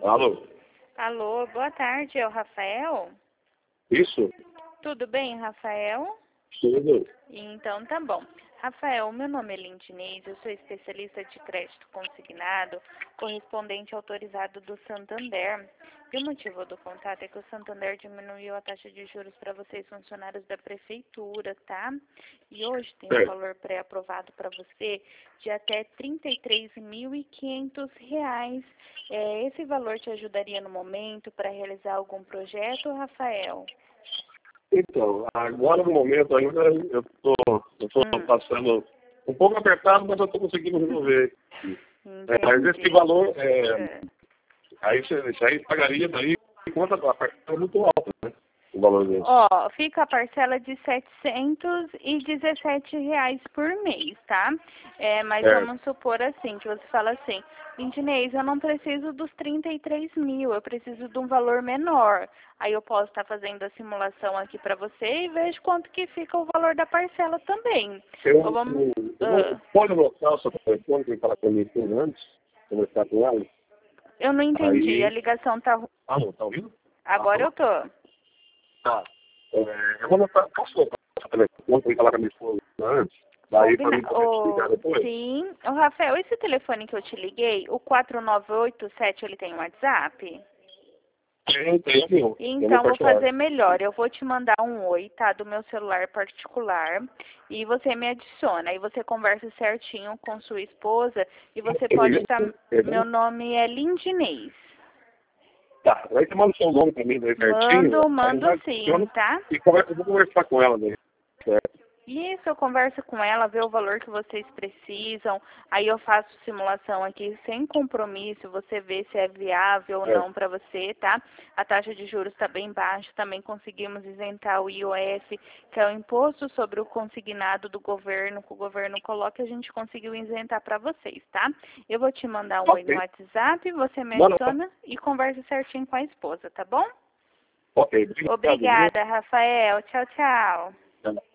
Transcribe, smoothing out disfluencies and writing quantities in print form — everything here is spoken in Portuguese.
Alô? Alô, boa tarde, é o Rafael? Isso? Tudo bem, Rafael? Tudo. Então tá bom. Rafael, meu nome é Lindinês, eu sou especialista de crédito consignado, correspondente autorizado do Santander. E o motivo do contato é que o Santander diminuiu a taxa de juros para vocês funcionários da prefeitura, tá? E hoje tem um valor pré-aprovado para você de até R$ 33.500. Esse valor te ajudaria no momento para realizar algum projeto, Rafael? Então, agora no momento ainda eu tô passando um pouco apertado, mas eu estou conseguindo resolver. Mas esse valor, isso aí pagaria daí, enquanto a parcela é muito alta, né? O valor dele. Ó, fica a parcela de R$ 717 por mês, tá? Mas vamos supor assim, que você fala assim, Lindinês, eu não preciso dos 33 mil, eu preciso de um valor menor. Aí eu posso estar fazendo a simulação aqui para você e vejo quanto que fica o valor da parcela também. Pode anotar o seu telefone para falar comigo antes, conversar com ela? Eu não entendi, Aí... a ligação tá... Alô, tá ouvindo? Agora eu tô. Tá. Eu vou anotar, posso colocar o telefone para falar com a minha esposa antes? Daí para mim poder ligar depois? Sim. Rafael, esse telefone que eu te liguei, o 4987, ele tem um WhatsApp? Tem, viu? Então, vou fazer melhor. Eu vou te mandar um oi, tá? Do meu celular particular. E você me adiciona. Aí você conversa certinho com sua esposa. E você pode estar... Meu nome é Lindinês. Tá, aí você manda o seu nome pra mim daí certinho. Mando sim, tá? E eu vou conversar com ela daí, certo? Isso, eu converso com ela, ver o valor que vocês precisam, aí eu faço simulação aqui sem compromisso, você vê se é viável ou não para você, tá? A taxa de juros está bem baixa, também conseguimos isentar o IOF, que é o imposto sobre o consignado do governo, que o governo coloca, a gente conseguiu isentar para vocês, tá? Eu vou te mandar um oi no WhatsApp, você me adiciona e conversa certinho com a esposa, tá bom? Ok, Obrigada, Rafael. Tchau, tchau.